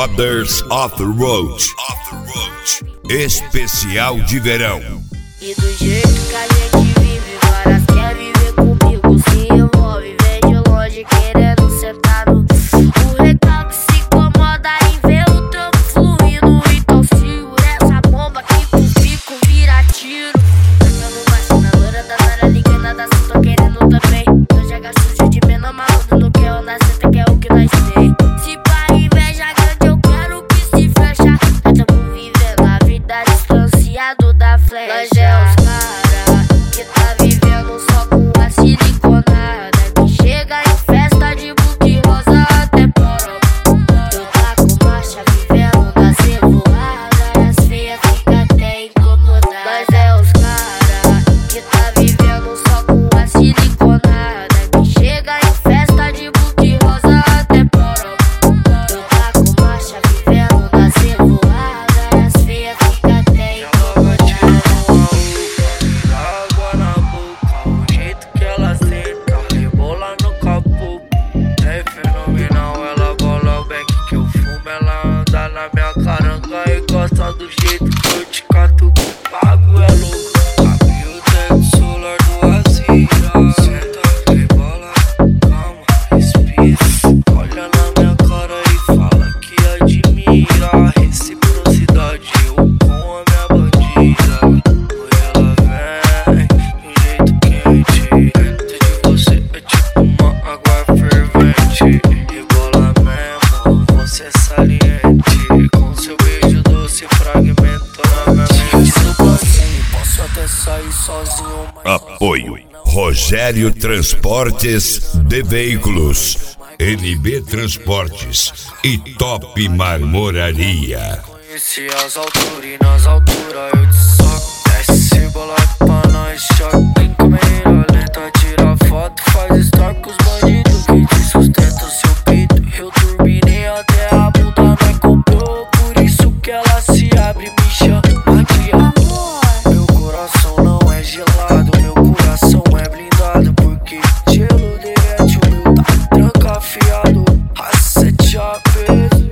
Brothers of the Road. Especial de verão. E do jeito que a gente vive, várias quer viver comigo. Se envolve, vem de longe querendo sentar no recalque, se incomoda em ver o trampo fluindo. Então segura essa bomba que tu fico vira tiro. Tacando baixo na loura da Zara, ninguém nada assim, tô querendo também. Eu já gasto sujo de menor maluco, não quer onda senta, que é o que nós tem. Se pra inveja grande eu quero que se fecha. Nós tamo vivendo a vida distanciado da flecha. Nós é os cara que tá vivendo só com a siliconada, que chega em festa de buque rosa até porão. Tu tá com marcha vivendo das revoadas, as feias fica até incomodadas. Nós é os cara que tá vivendo só com a siliconada, que chega em festa de buque rosa até porão. Tu tá com marcha vivendo das revoadas, as feias fica até incomodadas. Água na boca, o jeito que ela senta, rebola no capô. É fenomenal, ela bola o beck que eu fumo. Ela anda na minha caranga e gosta do jeito que eu te catuco. Pago é louco, abre o teto solar do Azira. Senta, rebola, calma, respira. Olha na minha cara e fala que admira. Reciprocidade, eu com a minha bandida. Ela vem de um jeito quente. Dentro de você é tipo uma água fervente. Rebola mesmo, você é saliente. Com seu beijo doce fragmento na minha mente. No passinho, posso até sair sozinho, mas Apoio Rogério Transportes de Veículos, NB Transportes e Top Marmoraria. conheci as alturas e nas alturas eu te soco. Desce bola pra nós, choque. Em câmera lenta, tira foto, faz story com os bandidos que te sustentam seu peito. Eu turbinei até a bunda, nós comprou, por isso que ela se abre, me chama de amor. Meu coração não é gelado, meu coração é blindado, porque gelo derrete o meu, tá tranca afiado. A 7 APs,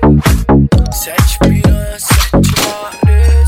7 piranha, 7 mares.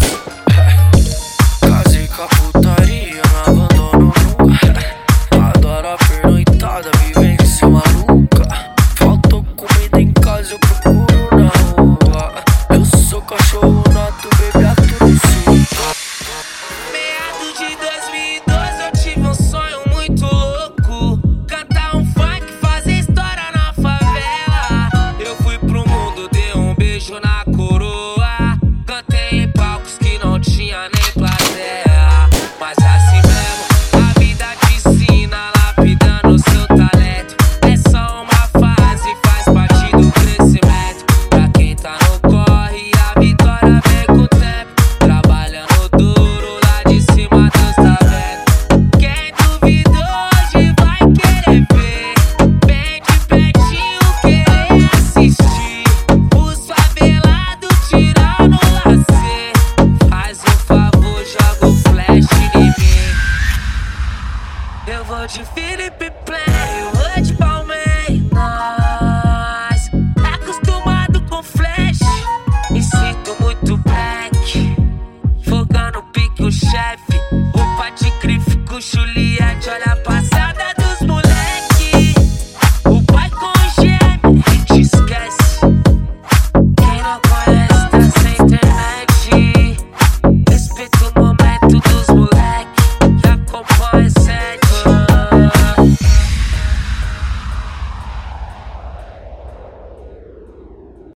Casei com a putaria, não abandono nunca. Adoro a pernoitada, vivência maluca. Faltou comida em casa, eu procuro na rua. Eu sou cachorro nato, bebê aturo suco. Meados de 2012 eu tive um sonho muito louco. Cantar um funk, fazer história na favela. Eu fui pro mundo, dei um beijo na coroa. Cantei em palcos que não tinha nem plateia. Mas assim mesmo, a vida te ensina, lapidando seu talento. É só uma fase, faz parte do crescimento. Pra quem tá no corre, a vitória vem com o tempo. Trabalhando duro, lá de cima Deus tá vendo. Quem duvidou hoje vai querer ver. Vem de pertinho querer assistir. Os favelados tirando lazer. Faz um favor, joga o flash em mim. Eu vou de Felipe Play, eu vou de Palmeiras. Acostumado com flash, me sinto muito black. Fogando pique o chefe, roupa de grife com chuli.